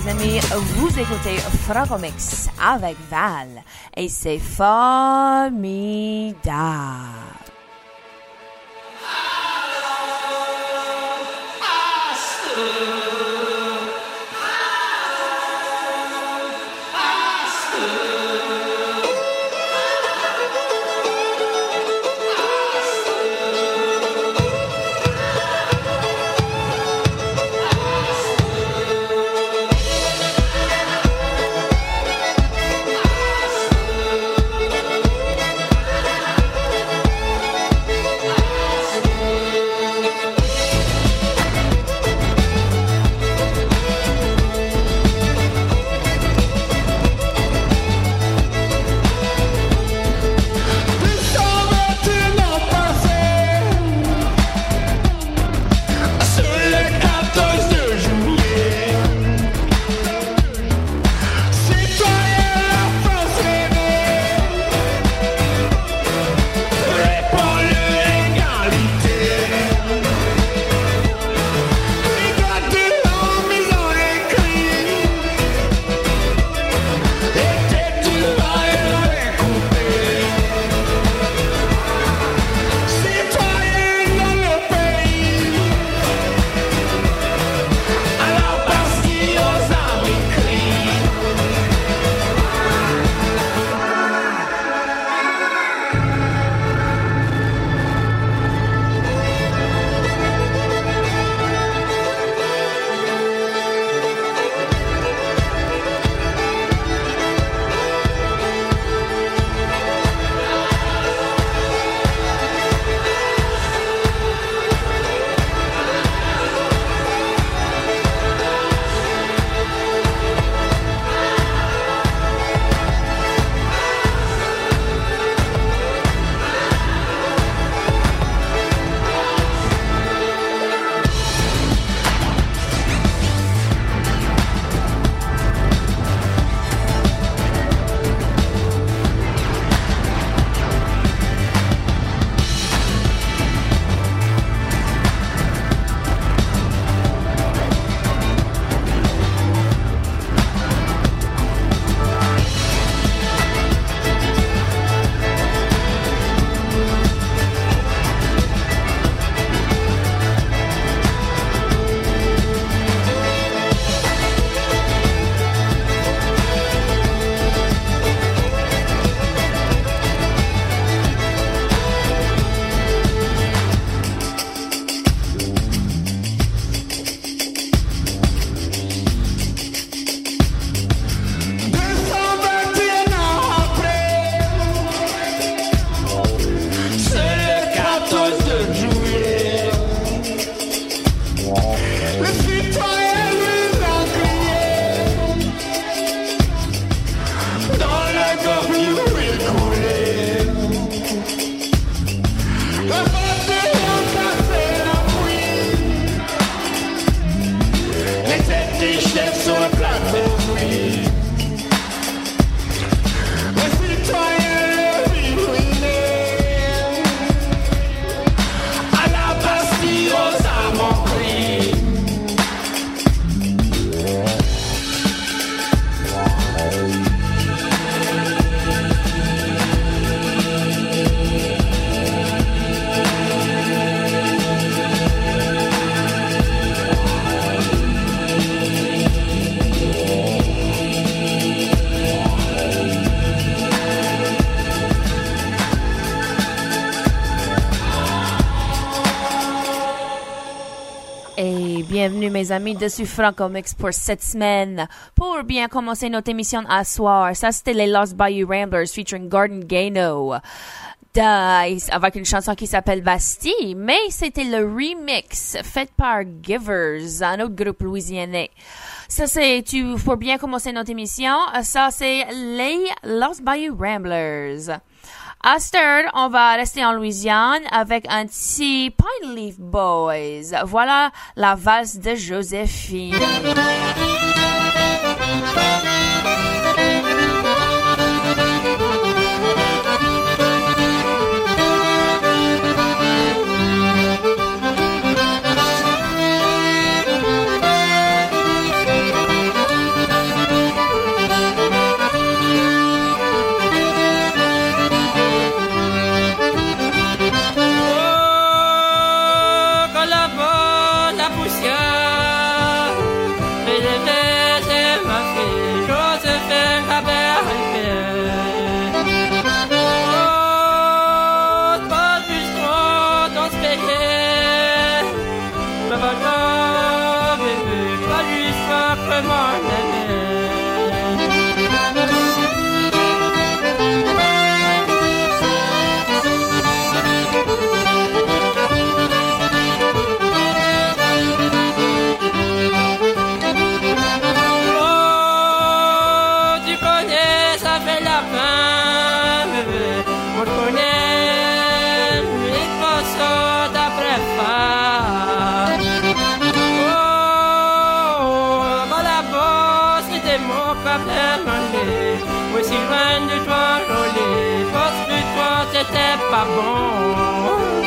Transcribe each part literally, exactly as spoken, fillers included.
mes amis, vous écoutez Francomix avec Val et c'est formidable. Bienvenue mes amis dessus Francomix pour cette semaine. Pour bien commencer notre émission à soir, ça c'était les Lost Bayou Ramblers featuring Gordon Gano. Avec une chanson qui s'appelle Bastille, mais c'était le remix fait par Givers, un autre groupe louisianais. Ça c'est, tu, pour bien commencer notre émission, ça c'est les Lost Bayou Ramblers. À Stern, on va rester en Louisiane avec un petit Pine Leaf Boys. Voilà la valse de Joséphine. c'était mon problème, moi si loin de toi, joli, parce que toi, t'étais pas bon.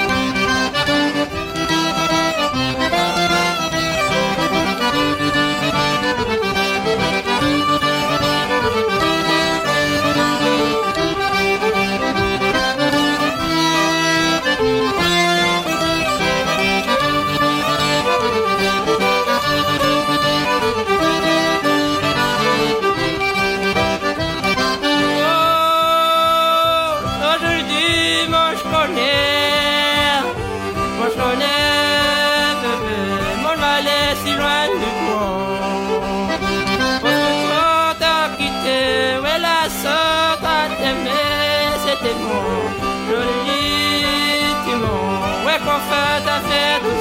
Qu'on fait ta fête tout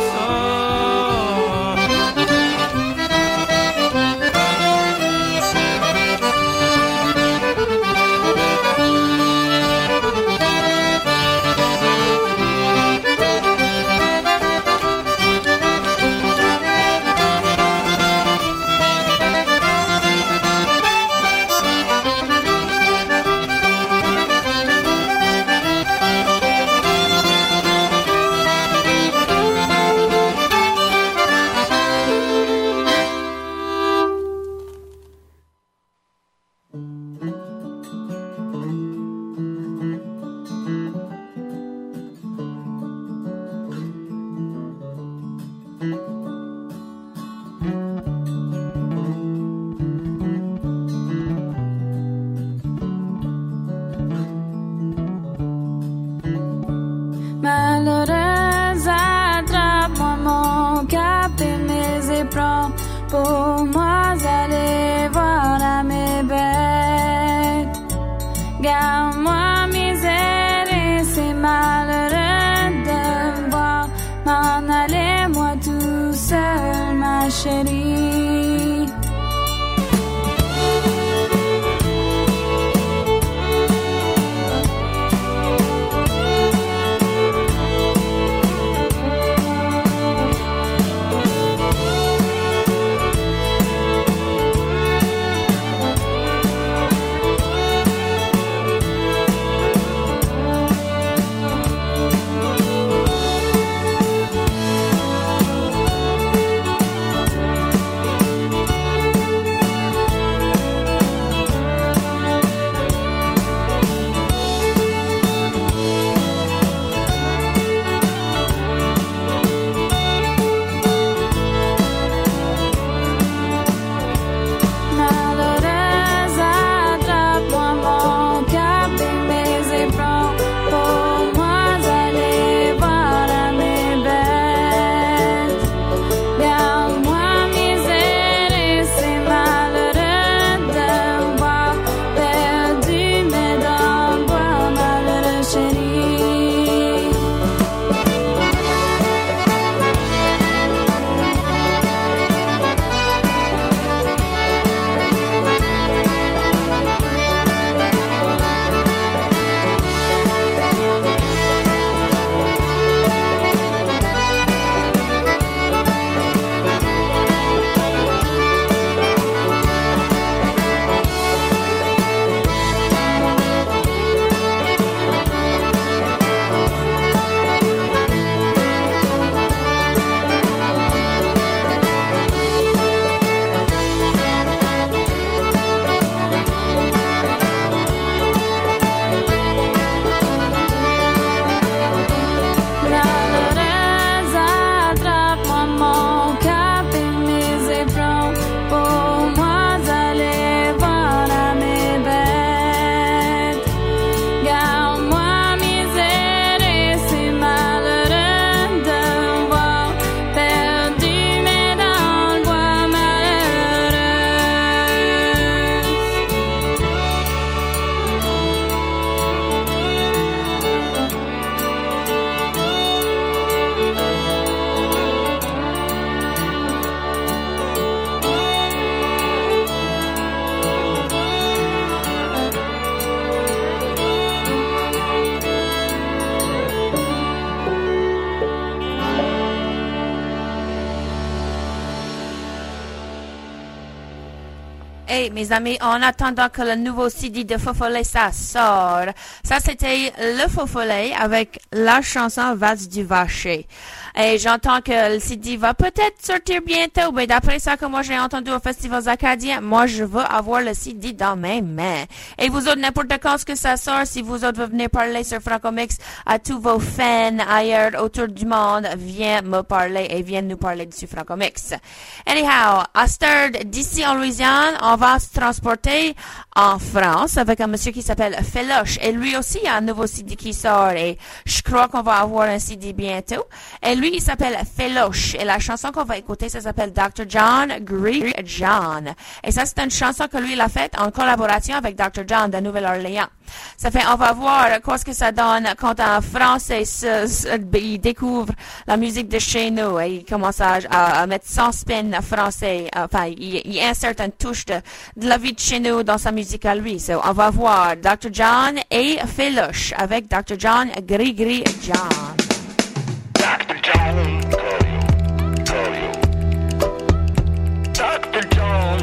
Hey, mes amis, en attendant que le nouveau C D de Feu Follet, ça sort. Ça, c'était le Feu Follet avec la chanson Vase du Vacher. Et j'entends que le C D va peut-être sortir bientôt, mais d'après ça que moi j'ai entendu au Festival Acadien, moi je veux avoir le C D dans mes mains. Et vous autres, n'importe quand que ça sort, si vous autres venez parler sur Franco-Mix à tous vos fans ailleurs autour du monde, viens me parler et viens nous parler dessus Franco-Mix. Anyhow, à Sterd, d'ici en Louisiane, on va se transporter en France avec un monsieur qui s'appelle Feloche. Et lui aussi, il y a un nouveau C D qui sort et je crois qu'on va avoir un C D bientôt. Et lui, il s'appelle Feloche. Et la chanson qu'on va écouter, ça s'appelle docteur John, Greek John. Et ça, c'est une chanson que lui, il a faite en collaboration avec docteur John de Nouvelle-Orléans. Ça fait, on va voir quoi ce que ça donne quand un Français se, se, il découvre la musique de chez nous et il commence à, à, à mettre son spin français. Enfin, il, il insère une touche de, de la vie de chez nous dans sa musique à lui. So, on va voir docteur John et Feloche avec docteur John, Gris-Gris John. doctor John, call you, call you. doctor John.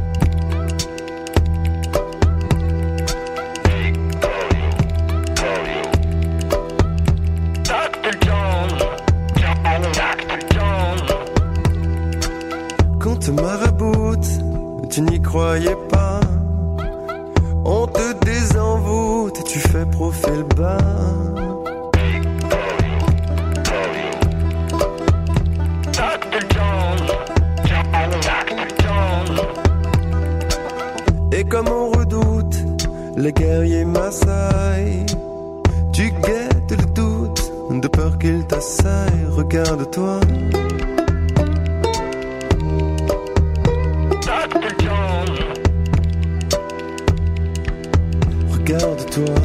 Hey, call you, call you. doctor John, John, doctor John. Quand te maraboute, tu n'y croyais pas. On te désenvoûte et tu fais profil bas. Et comme on redoute les guerriers Maasai, tu guettes le doute de peur qu'il t'assaille. Regarde-toi, doctor John. regarde-toi.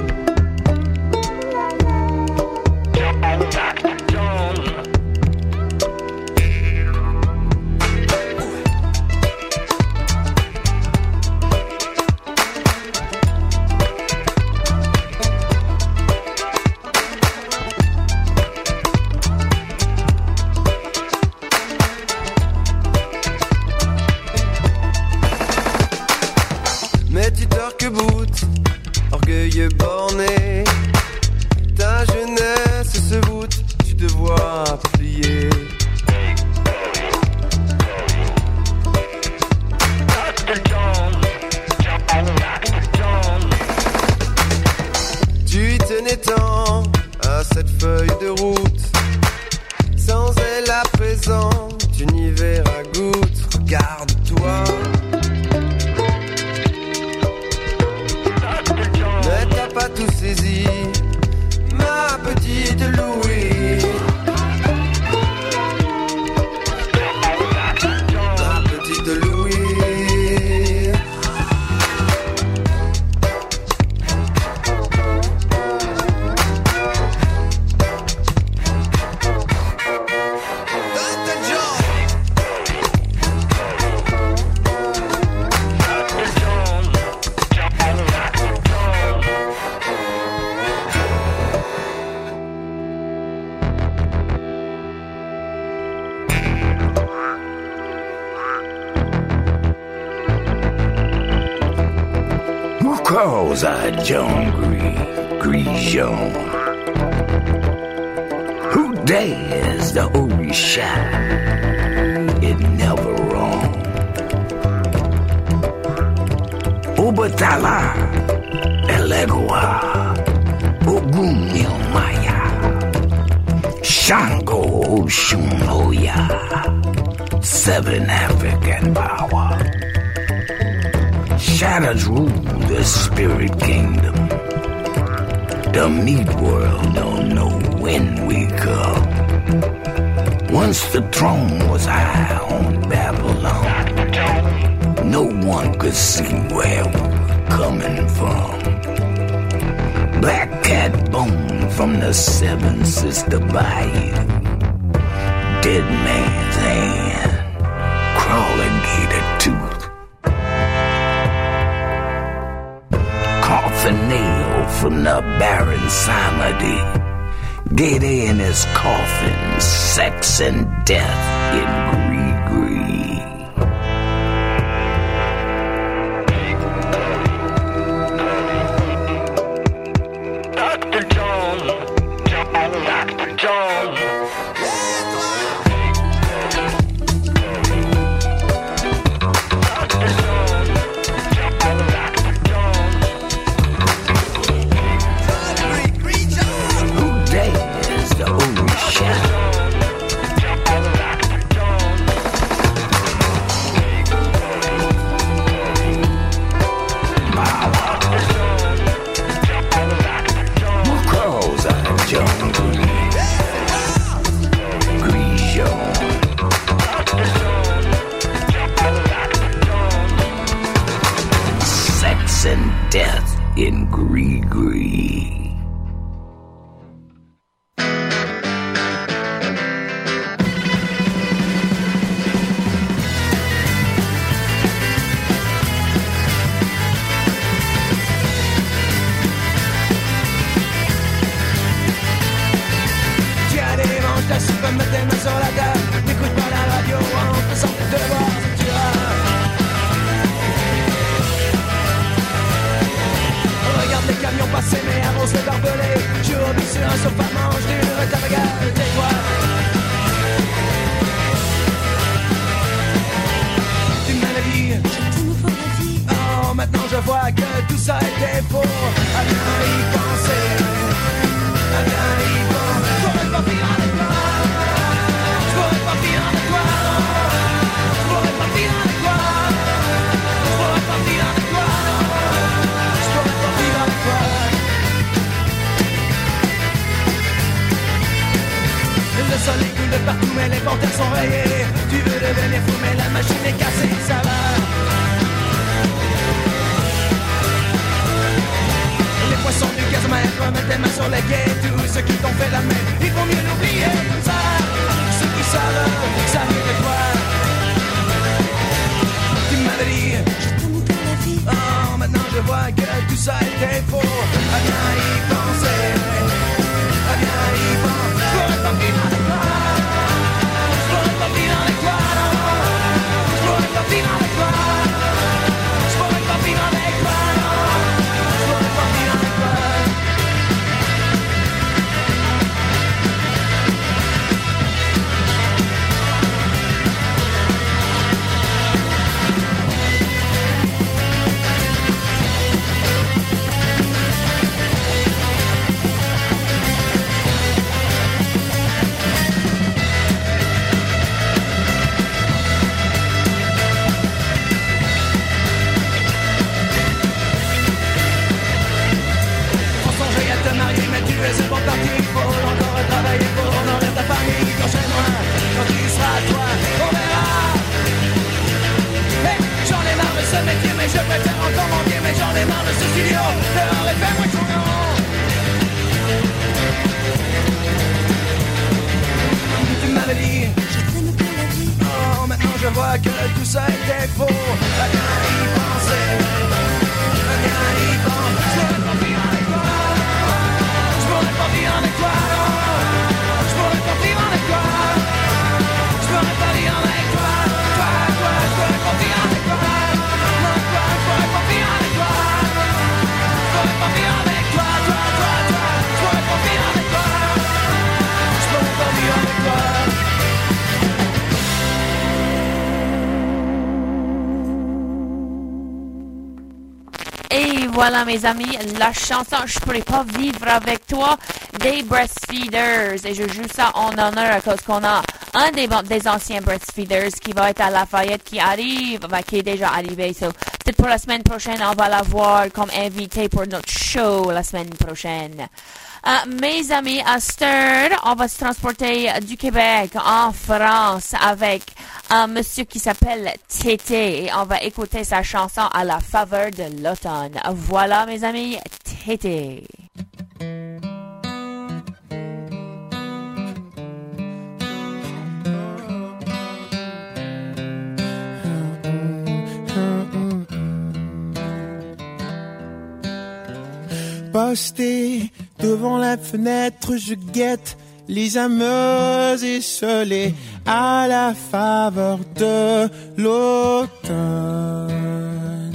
Mais tu t'arc-boutes, orgueilleux borné. Ta jeunesse se voûte, tu te vois plier. doctor John, John, doctor John. Tu y tenais tant à cette feuille de route. Sans elle à présent, tu n'y verras goutte. Regarde-toi. Ne t'as pas tout saisi, ma petite Louis. Ma petite Louis. doctor John. Who calls I John Gris, Gris Jean? Who dares the Orisha? It never wrong. Obatala, Elegua, Ogun Maya, Shango Oshunoya, Seven African Power. Shadows rule the spirit kingdom. The meat world don't know when we come. Once the throne was high on Babylon, no one could see where we were coming from. Black cat bone from the Seven Sister Bayou. Dead man's hand, crawling gator tooth. Coffin nail from the barren Samadi. Gator in his coffin, sex and death in Gris-Gris. death in Gree-Gree. Ta soupe, mets tes mains sur la table. N'écoute pas la radio en faisant tes devoirs, tu iras. Regarde les camions passer, mais arrose les barbelés. Je rebis sur un sofa, mange du retard, regarde tes doigts. Tu m'avais dit, je t'aime pour la vie. Oh, maintenant je vois que tout ça était faux. À bien y penser, à bien y penser. J'aurais pas pire avec toi. J'aurais pas pire avec toi. J'aurais pas pire avec toi. J'aurais pas pire avec toi. J'aurais pas pire avec toi. Le soleil coule de partout mais les panthères sont rayées. Tu veux devenir fou mais la machine est cassée, ça va. Les poissons du gazomètre, mets tes mains sur les quais. Tous ceux qui t'ont fait la main, il faut mieux l'oublier comme ça. Ceux qui savent, ça vient de toi. Tu m'avais dit, je t'aime pour la vie. Oh, maintenant je vois que tout ça était faux. À bien y penser, à bien y penser. Je pourrais pas vivre avec toi. Je pourrais pas vivre avec toi, non. Je pourrais pas vivre avec toi. Je pourrais pas vivre avec toi, non. Je pourrais pas vivre avec toi. C'est bon parti, il faut encore travailler pour honorer ta famille. Quand chez moi, quand tu seras toi, on verra. Hey, j'en ai marre de ce métier, mais je préfère encore mentir. Mais j'en ai marre de ce studio, dehors les faits, moi qui sont grands. Tu m'avais dit, je t'aime pour la vie. Oh, maintenant je vois que tout ça était faux. À bien y penser, à bien y penser. Je pourrais pas vivre avec toi. Je pourrais pas vivre avec toi, non. Je pourrais pas vivre avec toi. Je pourrais pas vivre avec toi. Toi, toi, je pourrais pas vivre avec toi. Moi, toi, je pourrais pas vivre avec toi. Je pourrais pas vivre avec toi, toi, toi, toi. Je pourrais pas vivre avec toi. Je pourrais pas vivre avec toi. Et voilà mes amis, la chanson Je pourrais pas vivre avec toi des Breastfeeders. Et je joue ça en honneur à cause qu'on a un des, des anciens Breastfeeders qui va être à Lafayette qui arrive, bah, qui est déjà arrivé. So, peut-être pour la semaine prochaine, on va l'avoir comme invité pour notre show la semaine prochaine. Uh, mes amis, à Stern, on va se transporter du Québec en France avec un monsieur qui s'appelle Tété et on va écouter sa chanson à la faveur de l'automne. Voilà, mes amis, Tété. Posté devant la fenêtre, je guette les âmes esselées à la faveur de l'automne.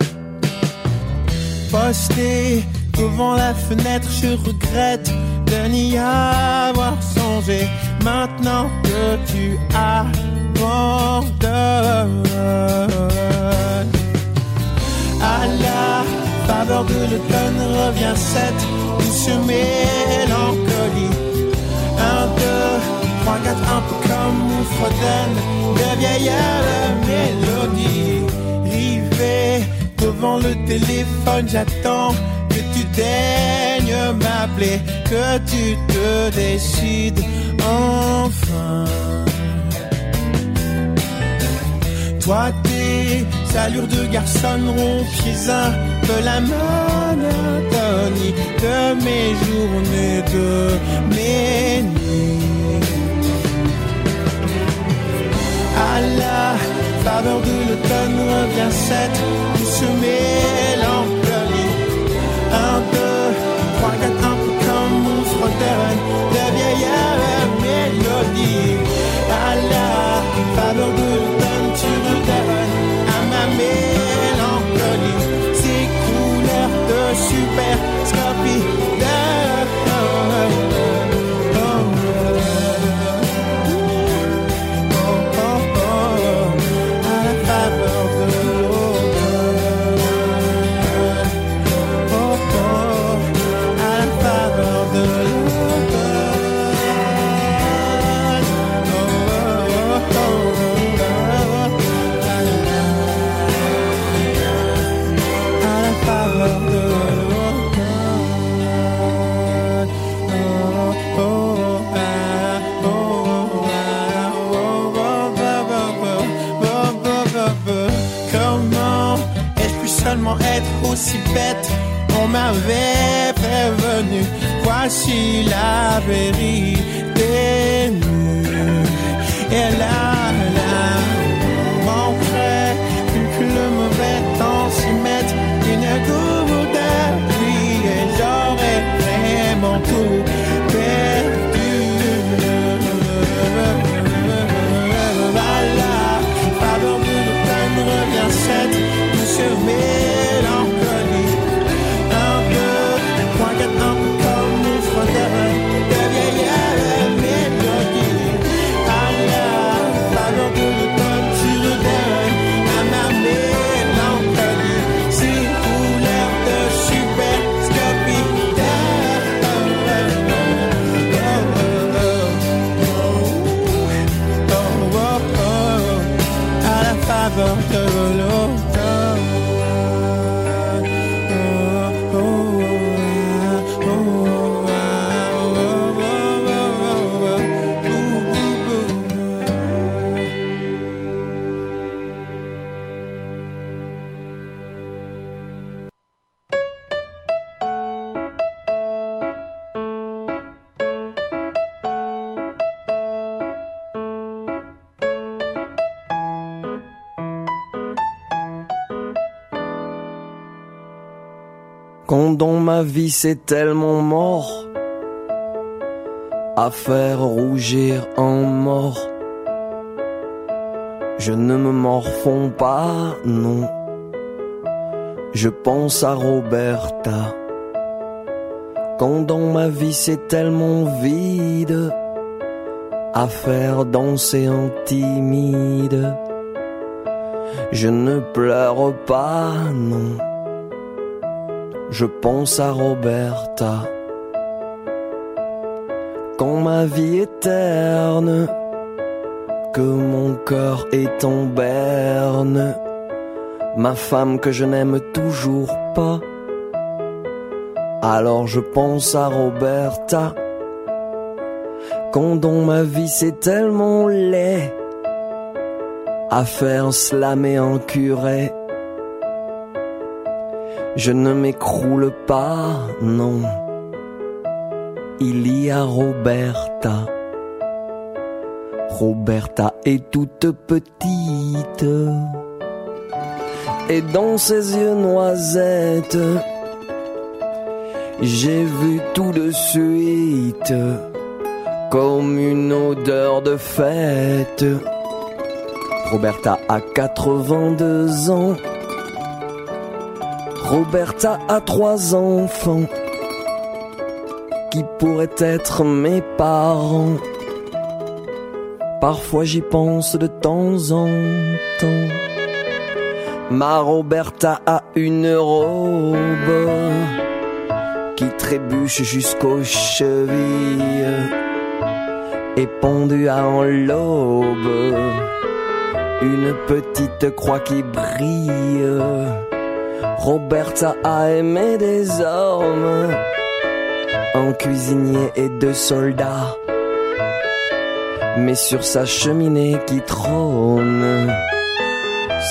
Posté devant la fenêtre, je regrette de n'y avoir songé. Maintenant que tu abandonnes à la faveur de l'automne revient cette douce mélancolie. Un, deux, trois, quatre, un peu comme on fredonne de vieilles mélodies. Rivé devant le téléphone, j'attends que tu daignes m'appeler, que tu te décides enfin. Toi, tes allure de garçon rompiez un peu la monotonie de mes journées, de mes nuits. À la faveur de l'automne revient cette douce mélancolie. Un, deux, trois, quatre, un peu comme on fredonne de vieilles mélodies. À la faveur de l'automne tu redonnes à ma mélancolie ces couleurs de superscopie de être aussi bête, on m'avait prévenu. Voici la vérité nue. Et là, là, on manquerait plus que le mauvais temps s'y mette une goutte de pluie et j'aurais vraiment tout perdu. Voilà, faveur de l'automne revient cette douce mélancolie. Un peu, trois, quatre, un peu comme une frontière de vieilles mélodies. À la faveur de l'automne, tu redonnes à ma mélancolie ces couleurs de superscopie. À la faveur de l'automne. Quand dans ma vie c'est tellement mort, à faire rougir un mort, je ne me morfonds pas, non. Je pense à Roberta. Quand dans ma vie c'est tellement vide, à faire danser un timide, je ne pleure pas, non. Je pense à Roberta. Quand ma vie est terne, que mon cœur est en berne, ma femme que je n'aime toujours pas, alors je pense à Roberta. Quand dans ma vie c'est tellement laid, à faire slammer un curé, je ne m'écroule pas, non. Il y a Roberta. Roberta est toute petite, et dans ses yeux noisettes, j'ai vu tout de suite, comme une odeur de fête. Roberta a quatre-vingt-deux ans. Roberta a trois enfants qui pourraient être mes parents. Parfois j'y pense de temps en temps. Ma Roberta a une robe qui trébuche jusqu'aux chevilles et pendue à un lobe une petite croix qui brille. Roberta a aimé des hommes, un cuisinier et deux soldats, mais sur sa cheminée qui trône,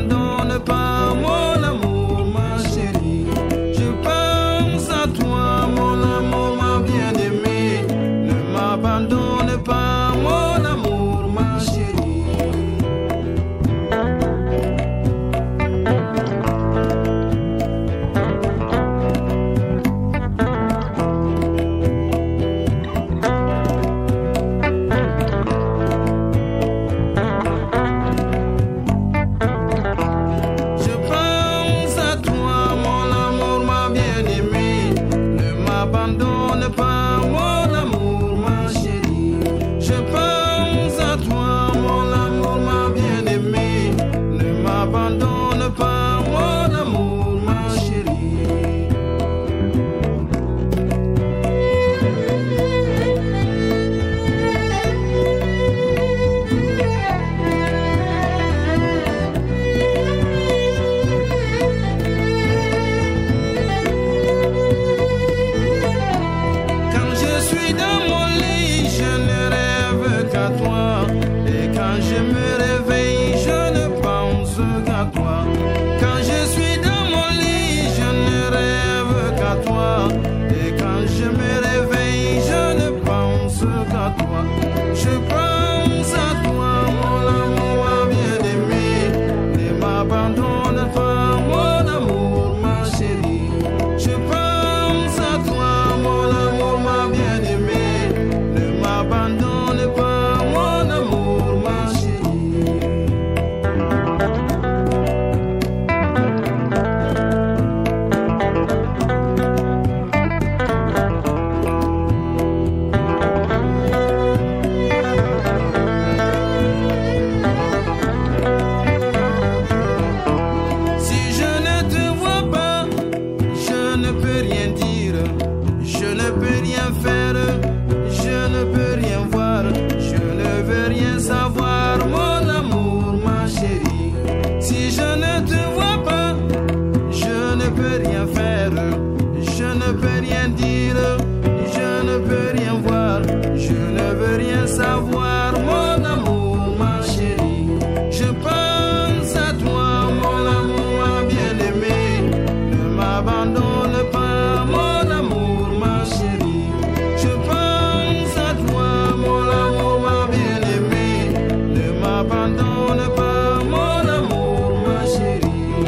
m'abandonne pas, mon amour, ma chérie. Je pense à toi, mon amour, ma bien-aimée. Ne m'abandonne pas, mon amour, ma chérie. Je pense à toi, mon amour, ma bien-aimée. Ne m'abandonne pas, mon amour, ma chérie. Je pense à toi, mon amour, ma bien-aimée. Ne m'abandonne pas, mon amour, ma chérie. Quand je suis dans mon lit, je ne rêve qu'à toi. Et quand je me réveille, je ne pense qu'à toi. Quand je suis dans mon lit, je ne rêve qu'à toi. Et quand je me réveille, je ne pense qu'à toi. Je pense à toi, mon amour, ma bien-aimée. Ne m'abandonne pas, mon amour, ma chérie. Je pense à toi, mon amour, ma bien-aimée. Ne m'abandonne pas, mon amour, ma chérie. Si je ne te vois pas, je ne peux rien dire, je ne peux rien faire, je ne peux rien voir, je ne veux rien savoir, mon amour, ma chérie. Si je ne te vois pas, je ne peux rien faire, je ne peux rien dire, je ne peux rien voir, je ne veux rien savoir, mon amour, ma chérie. Je pense à toi, mon amour, ma bien-aimée. Ne m'abandonne pas, mon amour, ma chérie. Je pense à toi, mon amour, ma bien-aimée. Ne m'abandonne pas, mon amour, ma chérie.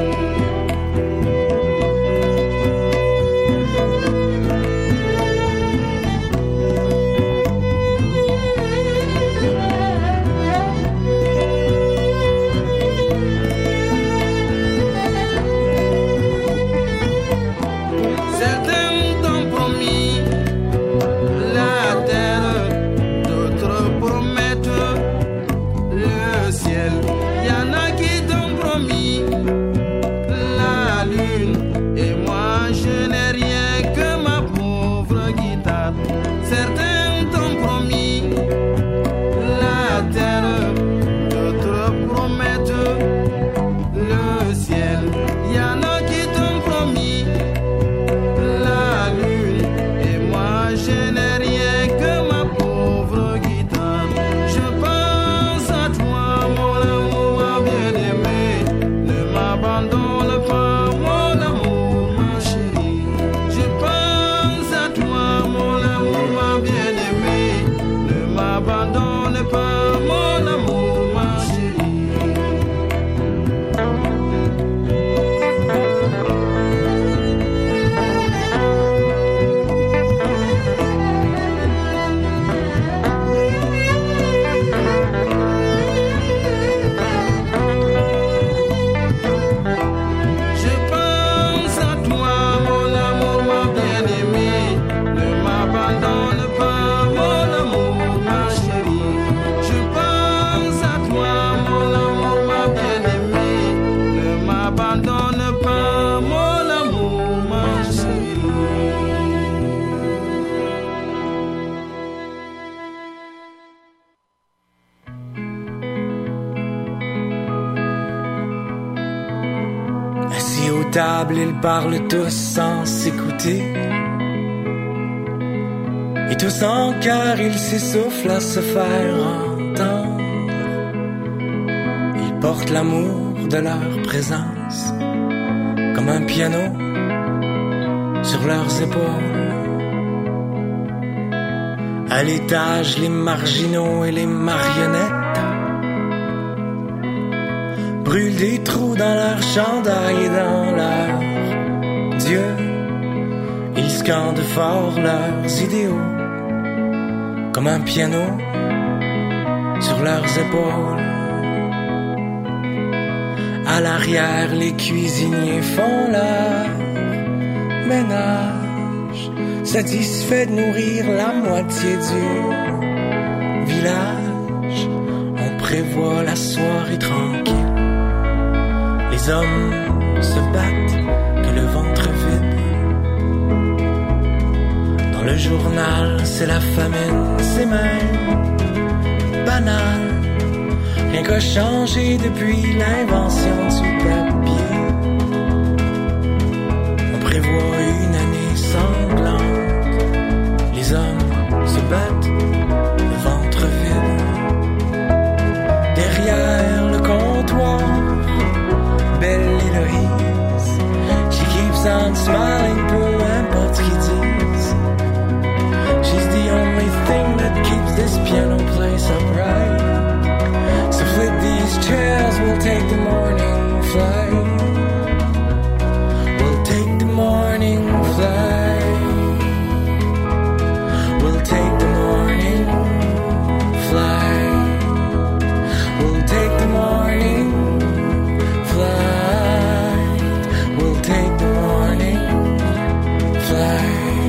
Certains t'ont promis la terre, d'autres promettent le ciel. Y en a qui t'ont promis la lune, et moi je n'ai rien que ma pauvre guitare. Certains t'ont promis la terre, d'autres promettent le ciel. Y en a qui t'ont promis la lune, et moi je n'ai rien que ma pauvre guitare. Je pense à toi, mon amour, ma bien-aimée. Ne m'abandonne pas, mon amour, ma chérie. Je pense à toi, mon amour, ma bien-aimée. Ne m'abandonne pas, mon amour, ma chérie. Je pense à toi, mon amour, ma bien-aimée. Ne m'abandonne pas, mon amour, ma chérie. Je pense à toi, mon amour, ma bien-aimée. Ne m'abandonne pas, mon amour, ma chérie. Assis aux tables, ils parlent tous sans s'écouter. Et tous en cœur, ils s'essoufflent à se faire entendre. Ils portent l'amour de leur présence, comme un piano sur leurs épaules. À l'étage, les marginaux et les marionnettes brûlent des trous dans leur chandail et dans leur Dieu. Ils scandent fort leurs idéaux, comme un piano sur leurs épaules. À l'arrière, les cuisiniers font leur ménage, satisfaits de nourrir la moitié du village. On prévoit la soirée tranquille. Les hommes se battent que le ventre vide. Dans le journal, c'est la famine, c'est même banal. Rien qu'à changer depuis l'invention du papier. On prévoit une année sanglante. Les hommes se battent, le ventre vide. Derrière le comptoir, belle Héloïse, she keeps on smiling, peu importe ce qu'ils disent. She's the only thing that keeps this piano place upright. So flip these chairs, we'll take the morning flight. We'll take the morning flight. We'll take the morning flight. We'll take the morning flight. We'll take the morning flight.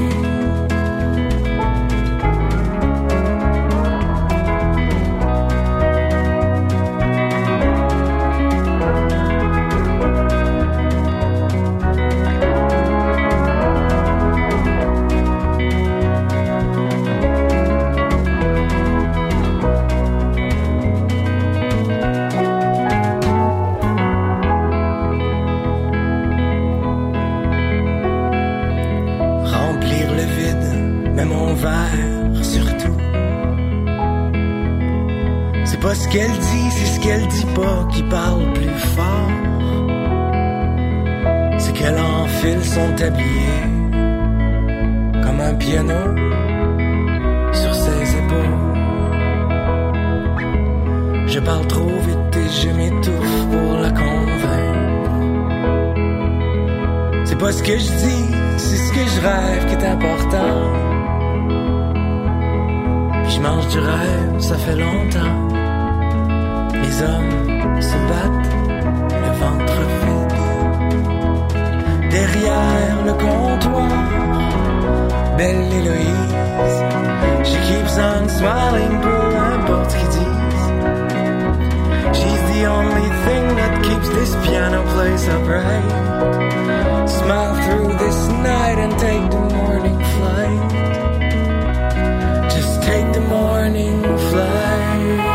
Pas ce qu'elle dit, c'est ce qu'elle dit pas qui parle plus fort. C'est qu'elle enfile son tablier comme un piano sur ses épaules. Je parle trop vite et je m'étouffe pour la convaincre. C'est pas ce que je dis, c'est ce que je rêve qui est important. Puis je mange du rêve, ça fait longtemps. Les hommes se battent, le ventre vide. Derrière le comptoir, belle Héloïse, she keeps on smiling, peu importe ce qu'ils disent. She's the only thing that keeps this piano place upright. Smile through this night and take the morning flight. Just take the morning flight.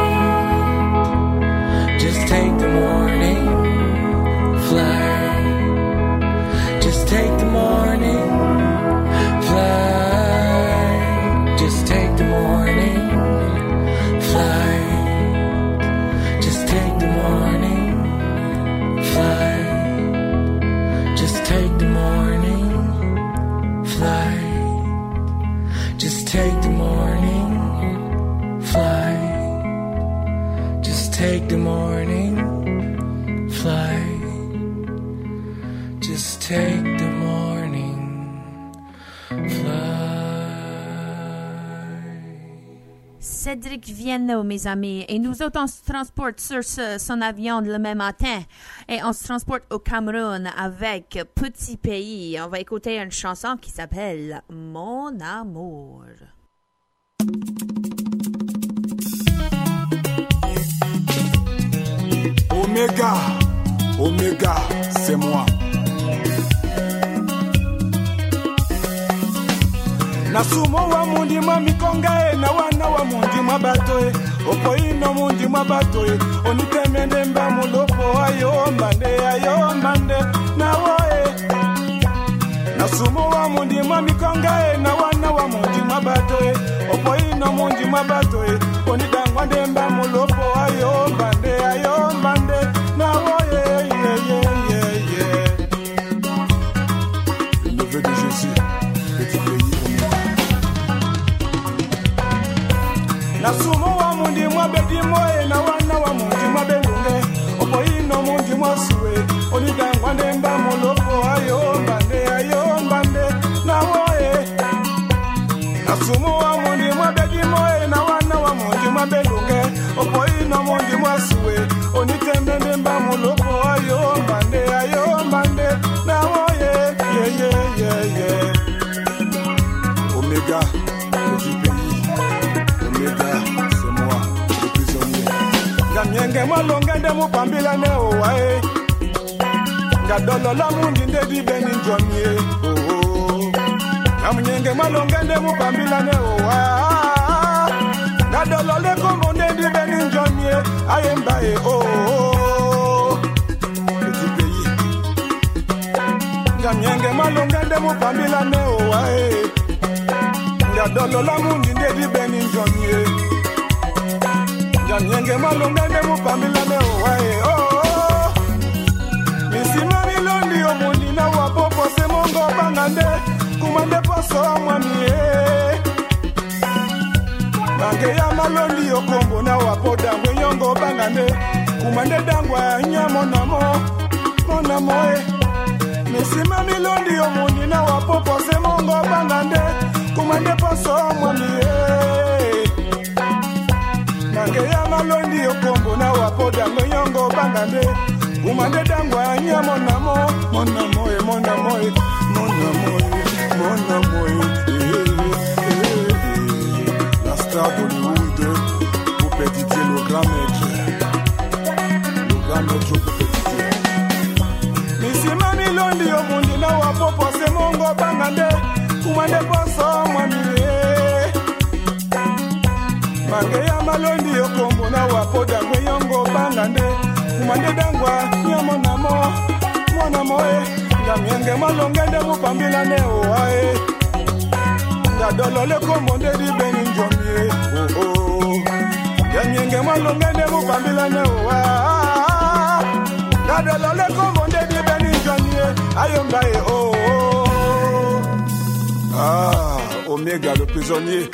Just take the morning flight. Just take the morning flight. Just take the morning flight. Just take the morning flight. Just take the morning flight. Just take the morning flight. Just take the morning flight. Just take the morning flight. Cédric Vienno, mes amis, et nous autres on se transporte sur ce, son avion le même matin et on se transporte au Cameroun avec Petit Pays. On va écouter une chanson qui s'appelle Mon Amour. Omega, Omega, c'est moi. Nasumo wa mundi mwa mikonga e na wana wa mundi mwa bato e opo ino mundi mwa bato e onitemende mba mulopo ayo mbande ayo mbande na woe. Nasumo wa mundi mwa mikonga e na wana wa mundi mwa bato e opo ino mundi mwa bato e onidangwa ndemba mulopo ayo mbande ayo mbande na woe. malongende mupambila ne owae ngadolo la mundi ndedi beni njomie oh namunyenge malongende mupambila ne owa ngadolo le kombo ndedi beni njomie ayembae oh petit pays ngamnyenge malongende mupambila ne owae ngadolo la mundi ndedi beni njomie Nyenge malongende mupambila ne owae oh misima milondi omundi na wapopo se mongo bangande kumande poso mwamie bange ya malondi okombo na wapoda ngwe yongo bangande kumande dangwa nyamo namo monamo e misima milondi omundi na wapopo se mongo bangande kumande poso mwamie Nange ya malondi okombo na wapoda ngoyongo bangande Umande dangwa nyamo namo Monamo e monamo e Monamo e monamo e La star d'Hollywood Pour pétiter le grand maître Le grand maître pour pétiter Misi mami londi omundi na wapopo se mongo bangande Umande poso mwamile Mange ya malondi okombo na wapoda ngwe yongo bangande Kumande dangwa nyamo namo Monamo e Ngamienge malongende mupambila ne oae Ngadolo le kombo ndedi beni njomie oh oh Ngamienge malongende mupambila ne oa Ngadolo le kombo ndedi beni njomie Ayombae oh oh Ah Omega le prisonnier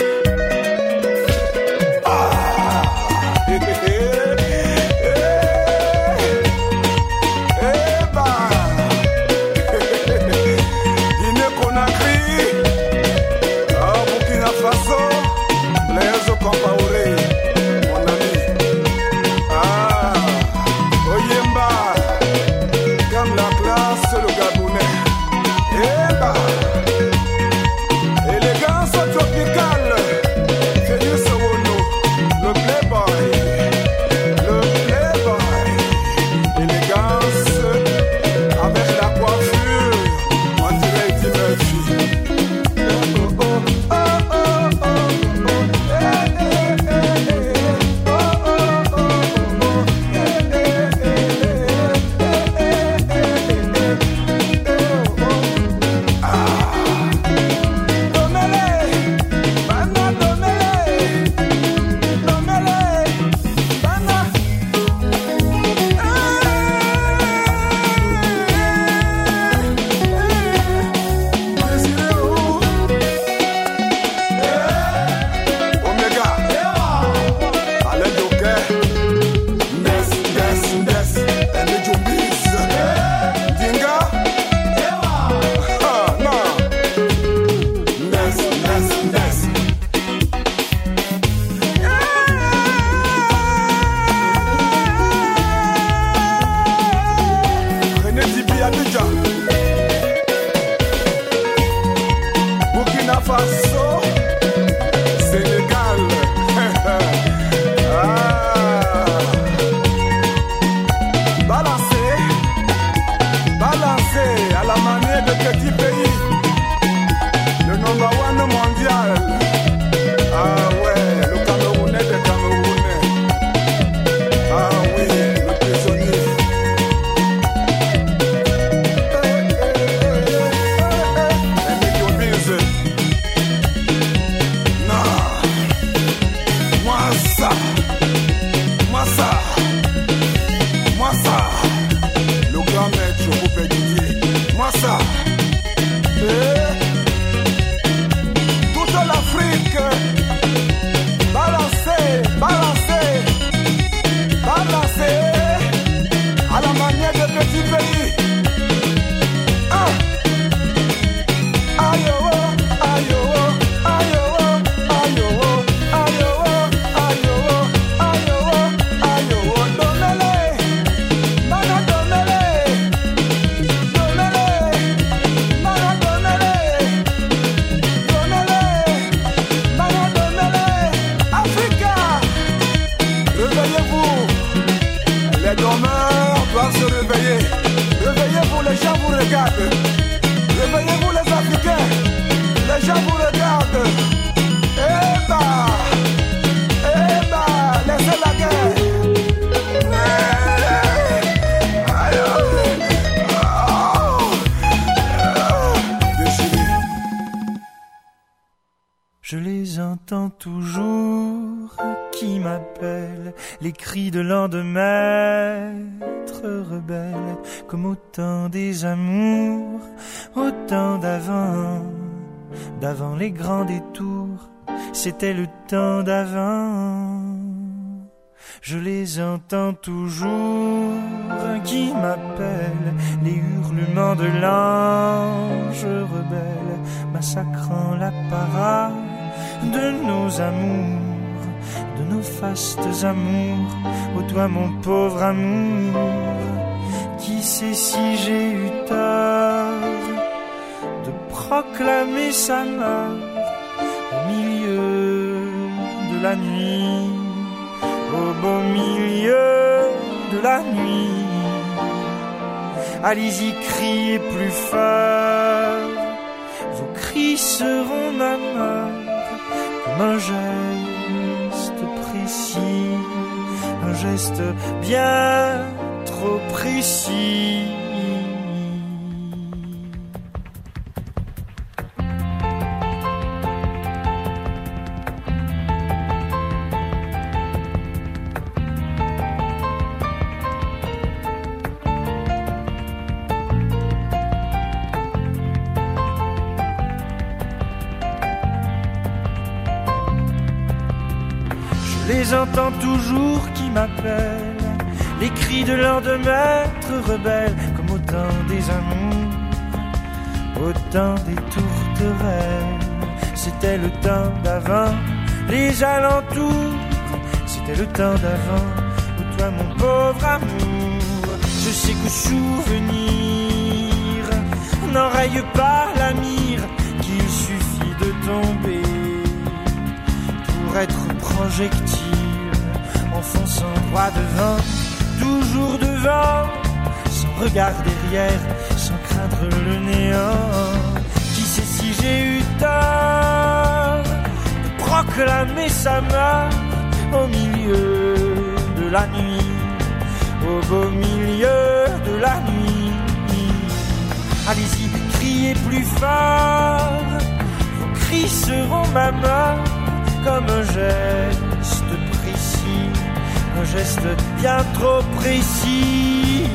entends toujours qui m'appellent, les cris de l'un de maître rebelle, comme au temps des amours, au temps d'avant, d'avant les grands détours, c'était le temps d'avant. Je les entends toujours qui m'appellent, les hurlements de l'ange rebelle, massacrant la parade de nos amours, de nos fastes amours. Ô toi mon pauvre amour, qui sait si j'ai eu tort de proclamer sa mort au milieu de la nuit, au beau milieu de la nuit. Allez-y, criez plus fort, vos cris seront ma mort, comme un geste précis, un geste bien trop précis. Les entends toujours qui m'appellent, les cris de l'un de maître rebelle, comme au temps des amours, au temps des tourterelles. C'était le temps d'avant, les alentours, c'était le temps d'avant. Ô toi mon pauvre amour, je sais que souvenir n'enraye pas la mire, qu'il suffit de tomber pour être projectile, enfonçant droit devant, toujours devant, sans regard derrière, sans craindre le néant. Qui sait si j'ai eu tort de proclamer sa mort au milieu de la nuit, au beau milieu de la nuit. Allez-y, criez plus fort, vos cris seront ma mort, comme un geste précis, un geste bien trop précis.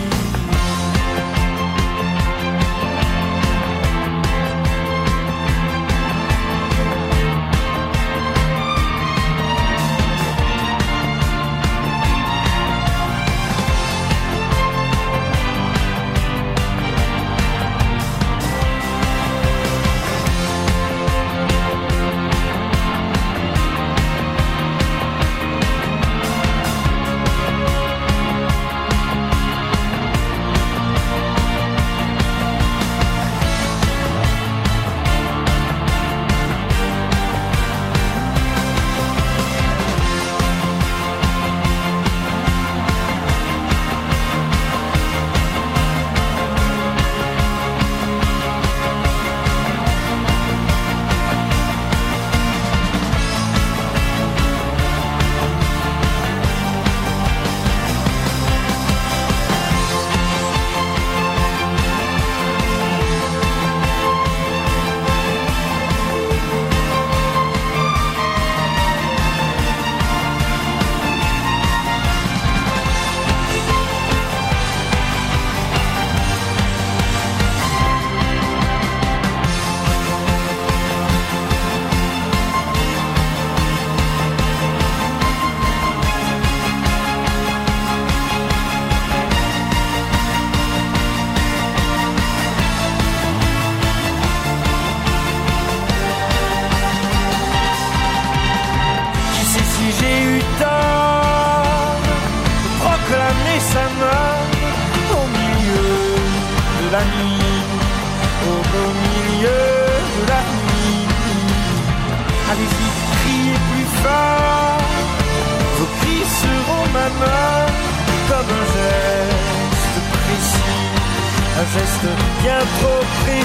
Un geste bien trop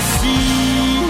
précis.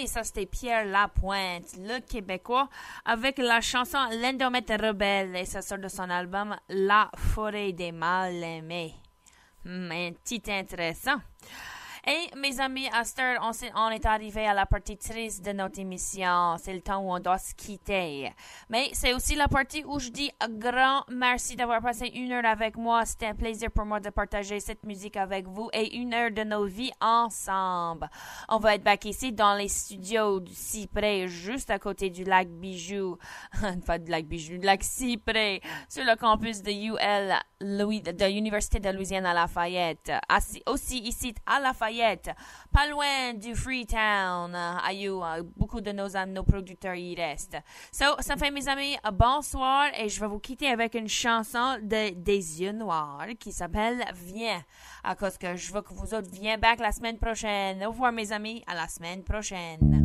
Et ça, c'était Pierre Lapointe, le Québécois, avec la chanson L'Indomètre rebelle. Et ça sort de son album La forêt des mal-aimés. Hmm, un titre intéressant. Et mes amis, à cette heure, on, on est arrivé à la partie triste de notre émission. C'est le temps où on doit se quitter. Mais c'est aussi la partie où je dis un grand merci d'avoir passé une heure avec moi. C'était un plaisir pour moi de partager cette musique avec vous et une heure de nos vies ensemble. On va être back ici dans les studios du Cyprès, juste à côté du lac Bijou. Pas du lac Bijou, du lac Cyprès, sur le campus de U L, Louis, de l'Université de Louisiane à Lafayette. Assis, aussi ici à Lafayette. Pas loin du Freetown, à you, beaucoup de nos, nos producteurs y restent. So, ça fait mes amis, bonsoir et je vais vous quitter avec une chanson de Des Yeux Noirs qui s'appelle Viens, à cause que je veux que vous autres viennent back la semaine prochaine. Au revoir mes amis, à la semaine prochaine.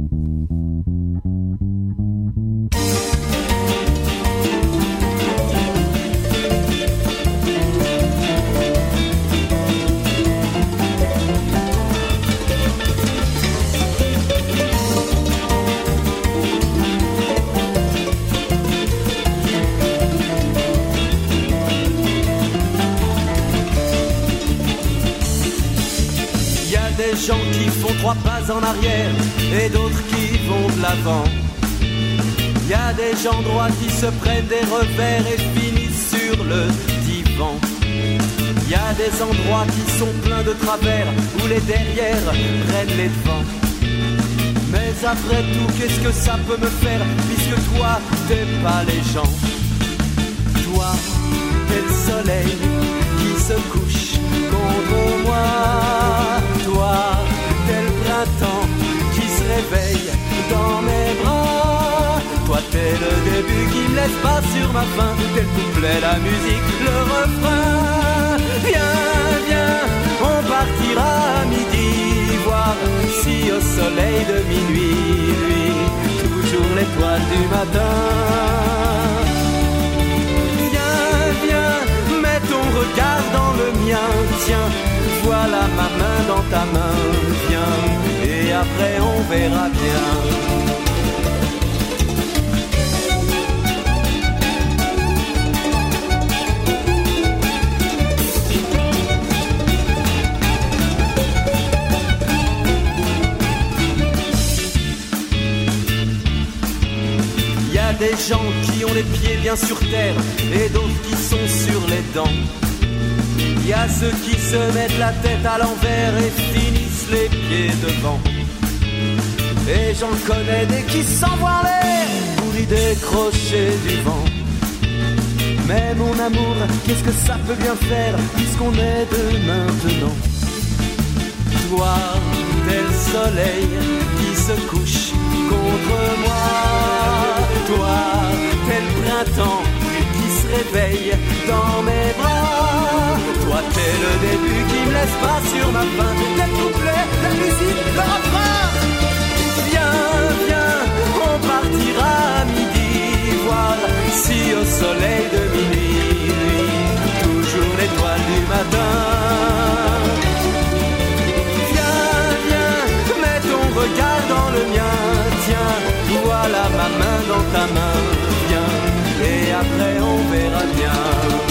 Des gens qui font trois pas en arrière et d'autres qui vont de l'avant. Y a des gens droits qui se prennent des revers et finissent sur le divan. Y a des endroits qui sont pleins de travers où les derrières prennent les devants. Mais après tout, qu'est-ce que ça peut me faire puisque toi t'es pas les gens. Toi, t'es le soleil qui se couche contre moi. Toi, t'es le printemps qui se réveille dans mes bras. Toi, t'es le début qui me laisse pas sur ma faim. T'es le couplet, la musique, le refrain. Viens, viens, on partira à midi voir si au soleil de minuit, lui, toujours l'étoile du matin. Mets ton regard dans le mien, tiens, voilà ma main dans ta main, viens, et après on verra bien. Y a des gens qui ont les pieds bien sur terre et d'autres qui sont sur les dents. Y a ceux qui se mettent la tête à l'envers et finissent les pieds devant. Et j'en connais des qui s'envoient l'air pour y décrocher du vent. Mais mon amour, qu'est-ce que ça peut bien faire puisqu'on est de maintenant. Toi, t'es le soleil qui se couche contre moi. Toi, t'es le printemps qui se réveille dans mes bras. Toi, t'es le début qui me laisse pas sur ma faim. T'es le couplet, la musique, le refrain. Viens, viens, on partira à midi voir si au soleil de minuit, toujours l'étoile du matin. Viens, viens, mets ton regard dans le mien, tiens, voilà ma main dans ta main, viens, et après on verra bien.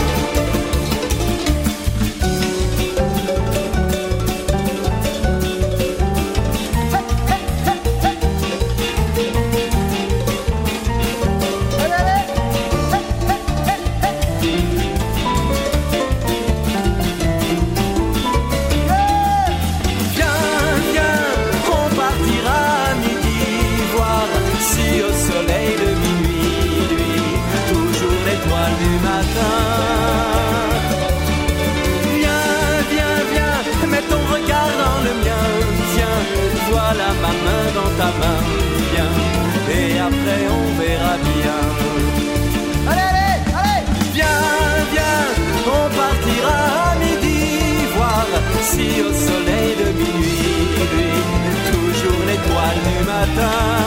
Voilà ma main dans ta main, viens, et après on verra bien. Allez, allez, allez, viens, viens, on partira à midi voir si au soleil de minuit, toujours l'étoile du matin.